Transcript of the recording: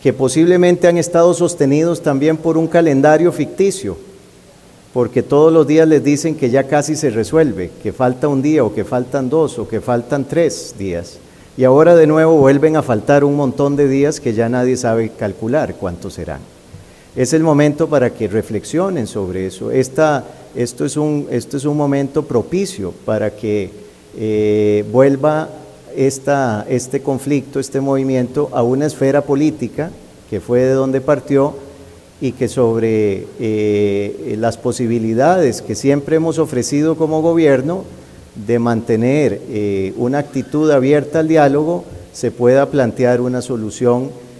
que posiblemente han estado sostenidos también por un calendario ficticio, porque todos los días les dicen que ya casi se resuelve, que falta un día o que faltan 2 o que faltan 3 días. Y ahora de nuevo vuelven a faltar un montón de días que ya nadie sabe calcular cuántos serán. Es el momento para que reflexionen sobre eso. Esto es un momento propicio para que vuelva este conflicto, este movimiento a una esfera política que fue de donde partió, y que sobre las posibilidades que siempre hemos ofrecido como gobierno de mantener una actitud abierta al diálogo, se pueda plantear una solución